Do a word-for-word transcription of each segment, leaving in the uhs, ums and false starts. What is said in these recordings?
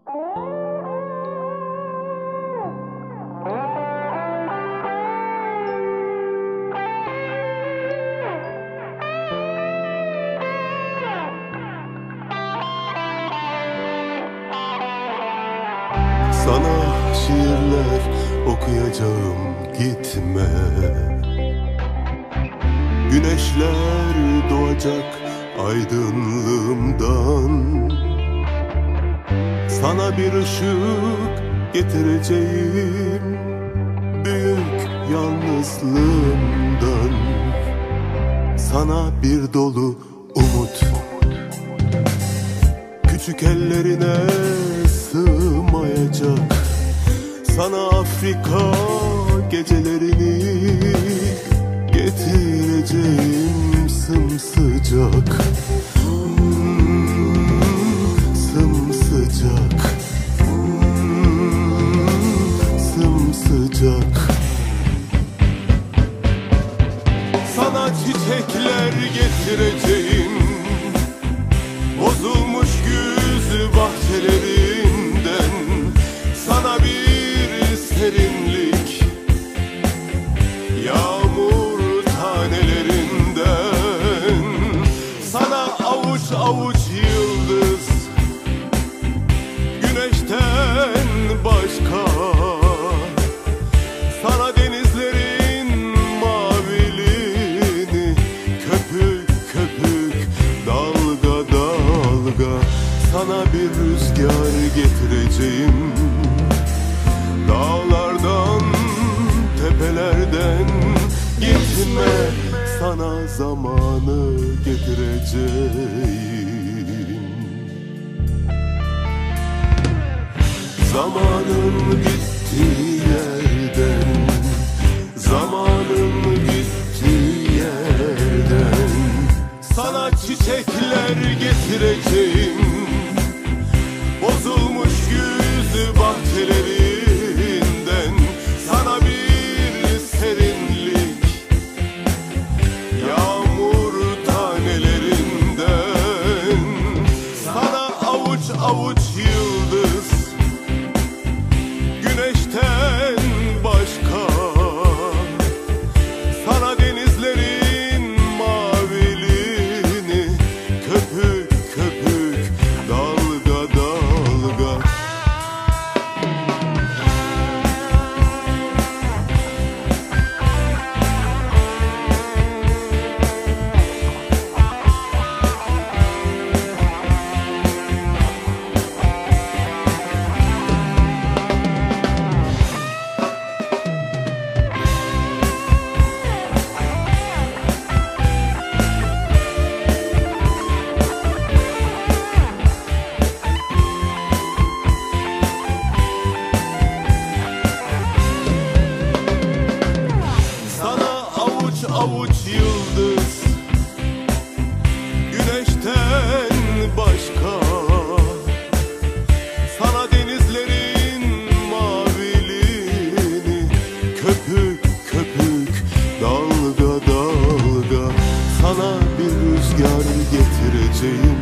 Sana şiirler okuyacağım, gitme. Güneşler doğacak aydınlığımdan. Sana bir ışık getireceğim büyük yalnızlığımdan. Sana bir dolu umut, küçük ellerine sığmayacak. Sana Afrika gecelerini getireceğim sımsıcak. Hmm, sımsıcak. Hmm, sımsıcak. Sana çiçekler getireceğim, bozulmuş güz bahçelerinden. Sana bir serinlik, yağmur tanelerinden. Sana avuç avuç yıldız, güneşten başka. Sana denizlerin maviliğini, köpük köpük, dalga dalga. Sana bir rüzgar getireceğim, dağlardan, tepelerden. Gitme, sana zamanı getireceğim. Zamanın gittiği yerden, zamanın gittiği yerden. Sana çiçekler getireceğim, bozulmuş güz bahçelerinden. Sana bir serinlik, yağmur tanelerinden. Sana avuç avuç yıldız, güneşten başka. Sana denizlerin maviliğini, köpük köpük, dalga dalga. Avuç yıldız, güneşten başka. Sana denizlerin maviliğini, köpük köpük, dalga dalga. Sana bir rüzgar getireceğim,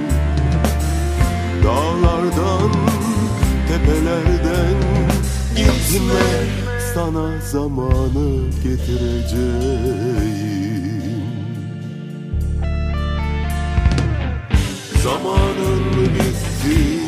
dağlardan, tepelerden. Gitme, sana zamanı getireceğim. Zamanın bitti.